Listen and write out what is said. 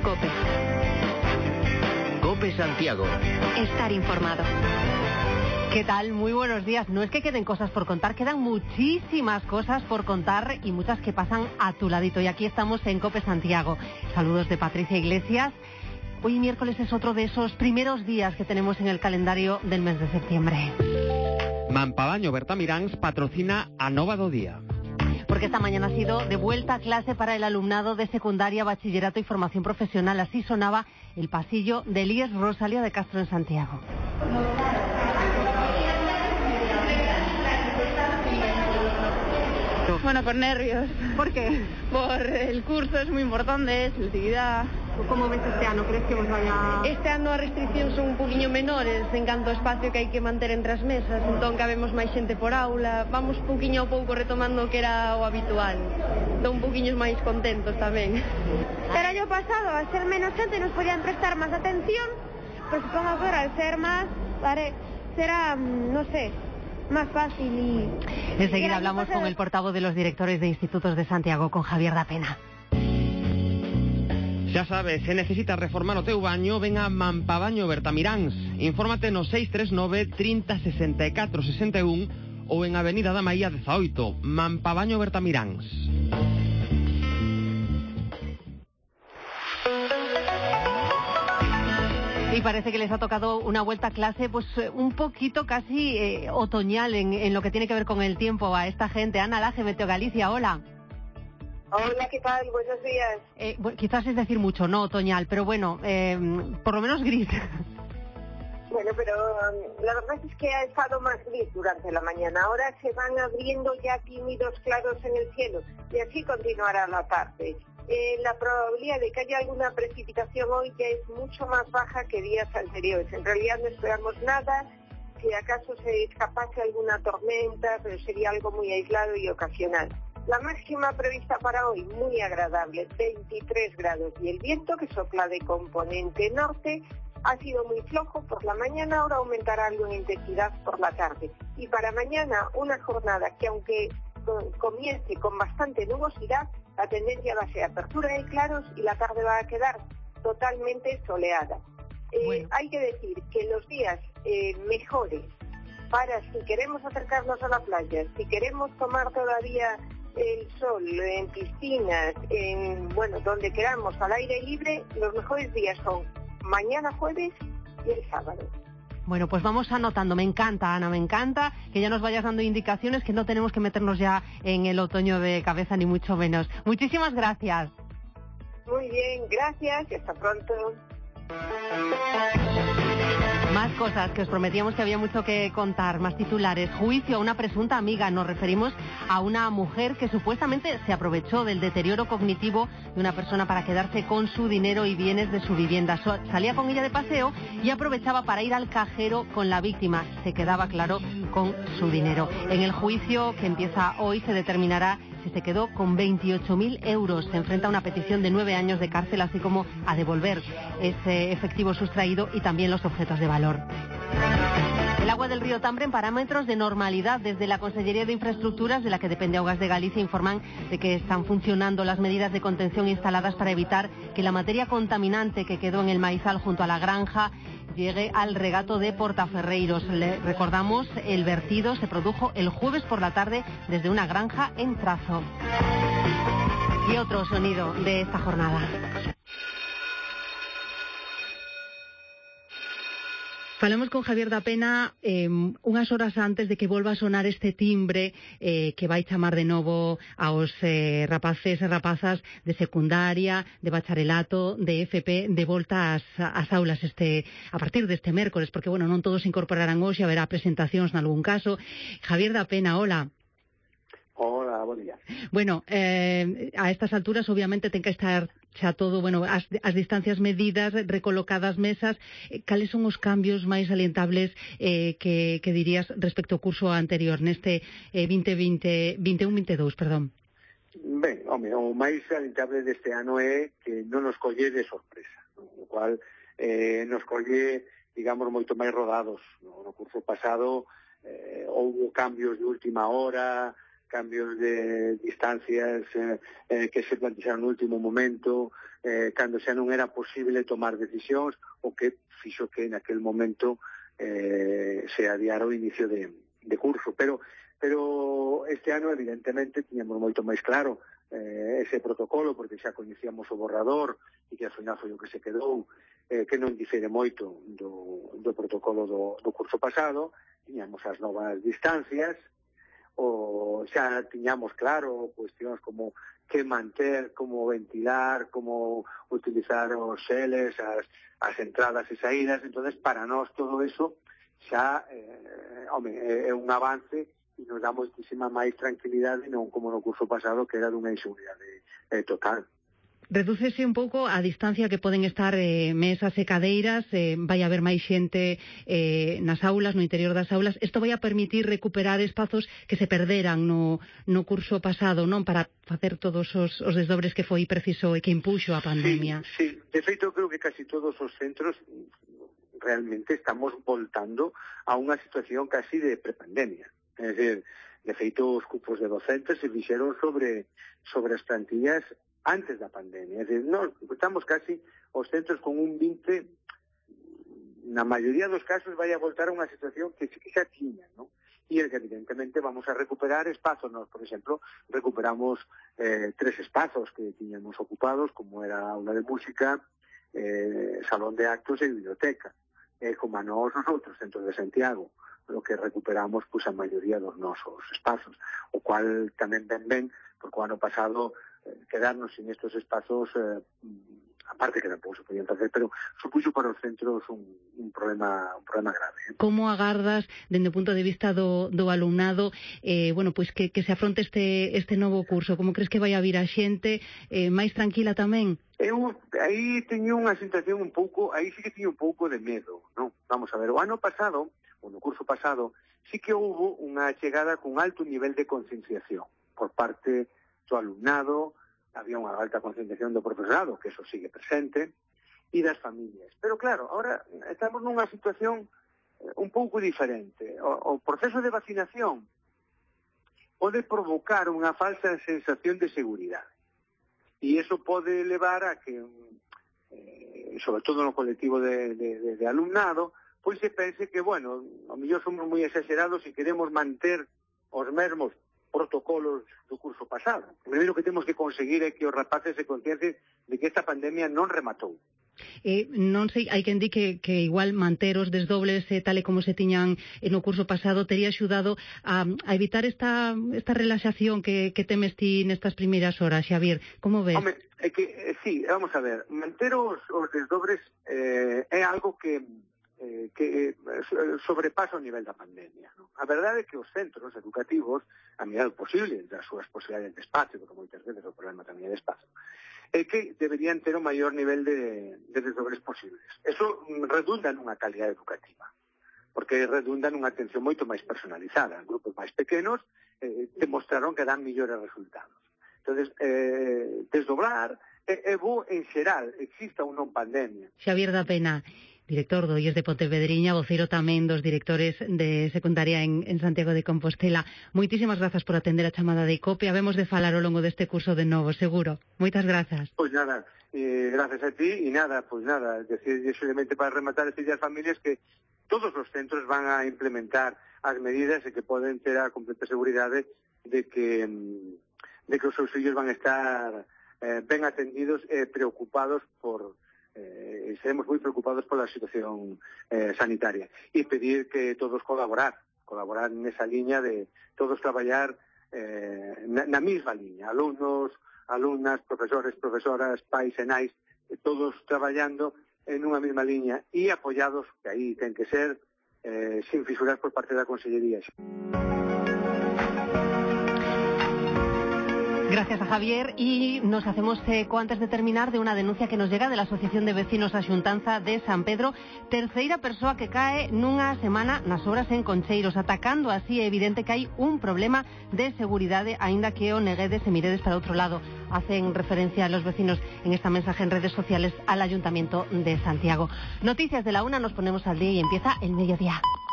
COPE. COPE Santiago. Estar informado. ¿Qué tal? Muy buenos días. No es que queden cosas por contar, quedan muchísimas cosas por contar y muchas que pasan a tu ladito. Y aquí estamos en COPE Santiago. Saludos de Patricia Iglesias. Hoy miércoles es otro de esos primeros días que tenemos en el calendario del mes de septiembre. Mampabaño Bertamiráns patrocina a Nova do Día. Porque esta mañana ha sido de vuelta a clase para el alumnado de secundaria, bachillerato y formación profesional. Así sonaba el pasillo del IES Rosalía de Castro en Santiago. Bueno, con nervios. ¿Por qué? Por el curso, es muy importante, selectividad. ¿Cómo ves este ano? Crees que vos vaya...? Este ano as restriccións son un poquinho menores en canto ao espacio que hai que manter entre as mesas, entón cabemos máis xente por aula, vamos poquinho a pouco retomando o que era o habitual. Entón un poquinho máis contentos tamén. El año pasado, al ser menos gente, nos podían prestar más atención, pues supongo que ahora al ser más, será, no sé, más fácil y... Enseguida hablamos con el portavoz de los directores de institutos de Santiago, con Javier da Pena. Xa sabes, se necesitas reformar o teu baño, ven a Mampabaño Bertamiráns. Infórmate no 639 30 64 61 ou en Avenida da Maía 18, Mampabaño Bertamiráns. Y parece que les ha tocado una vuelta a clase pues un poquito casi otoñal en lo que tiene que ver con el tiempo a esta gente. Ana Laje, Meteo Galicia, hola. Hola, ¿qué tal? Buenos días. Bueno, quizás es decir mucho, no otoñal, pero bueno, por lo menos gris. Bueno, pero la verdad es que ha estado más gris durante la mañana. Ahora se van abriendo ya tímidos claros en el cielo y así continuará la tarde. La probabilidad de que haya alguna precipitación hoy ya es mucho más baja que días anteriores. En realidad no esperamos nada. Si acaso se escapase alguna tormenta, pero sería algo muy aislado y ocasional. La máxima prevista para hoy, muy agradable, 23 grados. Y el viento, que sopla de componente norte, ha sido muy flojo por la mañana, ahora aumentará algo en intensidad por la tarde. Y para mañana, una jornada que aunque comience con bastante nubosidad, la tendencia va a ser apertura de claros y la tarde va a quedar totalmente soleada. Bueno. Hay que decir que los días mejores para si queremos acercarnos a la playa, si queremos tomar todavía el sol en piscinas, donde queramos al aire libre, los mejores días son mañana jueves y el sábado. Bueno, pues vamos anotando. Me encanta, Ana, me encanta que ya nos vayas dando indicaciones, que no tenemos que meternos ya en el otoño de cabeza, ni mucho menos. Muchísimas gracias. Muy bien, gracias y hasta pronto. Más cosas que os prometíamos que había mucho que contar, más titulares. Juicio a una presunta amiga. Nos referimos a una mujer que supuestamente se aprovechó del deterioro cognitivo de una persona para quedarse con su dinero y bienes de su vivienda. Salía con ella de paseo y aprovechaba para ir al cajero con la víctima. Se quedaba, claro, con su dinero. En el juicio que empieza hoy se determinará si se quedó con 28.000 euros. Se enfrenta a una petición de 9 años de cárcel, así como a devolver ese efectivo sustraído y también los objetos de valor. El agua del río Tambre en parámetros de normalidad. Desde la Consellería de Infraestructuras, de la que depende Augas de Galicia, informan de que están funcionando las medidas de contención instaladas para evitar que la materia contaminante que quedó en el maizal junto a la granja llegue al regato de Portaferreiros. Le recordamos, el vertido se produjo el jueves por la tarde desde una granja en Trazo. Y otro sonido de esta jornada. Falamos con Javier da Pena unhas horas antes de que volva a sonar este timbre que vai chamar de novo aos rapaces e rapazas de secundaria, de bacharelato, de FP, de volta ás aulas a partir deste mércores, porque, bueno, non todos se incorporarán hoxe, haberá presentacións nalgún caso. Javier da Pena, hola. Hola, buen día. Bueno, a estas alturas obviamente ten que estar xa todo, bueno, as distancias medidas, recolocadas mesas. Cales son os cambios máis salientables que dirías respecto ao curso anterior, neste 21-22, perdón? Ben, home, o máis salientable deste ano é que non nos colle de sorpresa, o cual nos colle, digamos, moito máis rodados. No curso pasado houve cambios de última hora, cambios de distancias que se plantearon no último momento, cando xa non era posible tomar decisións, o que fixo que naquel momento se adiara o inicio de curso. Pero este ano, evidentemente, tiñamos moito máis claro ese protocolo, porque xa coñecíamos o borrador, e que ao final foi o que se quedou, que non difere moito do protocolo do curso pasado. Tiñamos as novas distancias, xa tiñamos claro cuestións como que manter, como ventilar, como utilizar os xeles, as entradas e saídas. Entonces, para nós todo eso xa é un avance e nos dá moitísima máis tranquilidade, non como no curso pasado, que era dunha inseguridade total. Redúcese un pouco a distancia que poden estar mesas e cadeiras, vai haber máis xente nas aulas, no interior das aulas. Isto vai a permitir recuperar espazos que se perderan no curso pasado, non? Para facer todos os desdobres que foi preciso e que impuxo a pandemia. Sí. De feito, creo que casi todos os centros realmente estamos voltando a unha situación casi de prepandemia. É dicir, de feito, os cupos de docentes se fixeron sobre as plantillas antes da pandemia. É dicir, nós estamos casi os centros con un 20, na maioría dos casos vai a voltar a unha situación que xa tiña, non? E que evidentemente vamos a recuperar espazos. Nós, por exemplo, recuperamos 3 espazos que tiñamos ocupados, como era a aula de música, salón de actos e biblioteca. Como a nós, os outros centros de Santiago, lo que recuperamos a maioría dos nosos espazos, o cual tamén ben, porque o ano pasado quedarnos sin estos espazos, aparte que tampouco se podían facer, pero supuxo para os centros un problema grave. Como agardas, dende o punto de vista do alumnado, que se afronte este novo curso? Como crees que vai a vir a xente máis tranquila tamén? Eu aí teño unha sensación aí sí que teño un pouco de medo, non? Vamos a ver, o ano pasado, ou no curso pasado, sí que houve unha chegada con alto nivel de concienciación por parte do alumnado, había unha alta concienciación do profesorado, que eso sigue presente, e das familias. Pero claro, ahora estamos nunha situación un pouco diferente. O proceso de vacinación pode provocar unha falsa sensación de seguridade. E iso pode levar a que, sobre todo no colectivo de alumnado, pois se pense que, bueno, ao mellor somos moi exagerados e queremos manter os mesmos protocolos do curso pasado. O primeiro que temos que conseguir é que os rapaces se conciencien de que esta pandemia non rematou. Non sei, hai quen di que igual manter os desdobles tal e como se tiñan no curso pasado tería axudado a evitar esta relaxación que temes ti nestas primeiras horas, Xavier. Como ves? Home, é que, sí, vamos a ver, manter os desdobres é algo que sobrepasa o nivel da pandemia, non? A verdade é que os centros educativos, a medida do posible, das súas posibilidades de espacio, porque moitas veces o problema tamén é de espacio, é que deberían ter o maior nivel de desdobres posibles. Eso redunda nunha calidad educativa, porque redunda nunha atención moito máis personalizada. Grupos máis pequenos demostraron que dan millores resultados. Entonces, desdoblar é bo en xeral, exista ou non pandemia. Xavier da Pena, director do IES de Pontevedriña, voceiro tamén dos directores de secundaria en Santiago de Compostela. Moitísimas grazas por atender a chamada de COPE. Habemos de falar ao longo deste curso de novo, seguro. Moitas grazas. Pois nada, gracias a ti, e nada, decir solamente para rematar, decir as familias que todos os centros van a implementar as medidas e que poden ter a completa seguridade de que os seus fillos van a estar ben atendidos e preocupados estaremos moi preocupados pola situación sanitaria e pedir que todos colaborar nesa liña de todos traballar na mesma liña, alumnos, alumnas, profesores, profesoras, pais e nais, todos traballando en unha mesma liña e apoyados, que aí ten que ser, sin fisuras por parte da Consellería. Gracias a Javier, y nos hacemos eco antes de terminar de una denuncia que nos llega de la Asociación de Vecinos Axuntanza de San Pedro. Terceira persoa que cae nunha semana nas obras en Concheiros, atacando así. É evidente que hai un problema de seguridade, aínda que o neguedes e miredes para outro lado. Hacen referencia a los vecinos en esta mensaje en redes sociales al Ayuntamiento de Santiago. Noticias de la 1, nos ponemos al día y empieza el mediodía.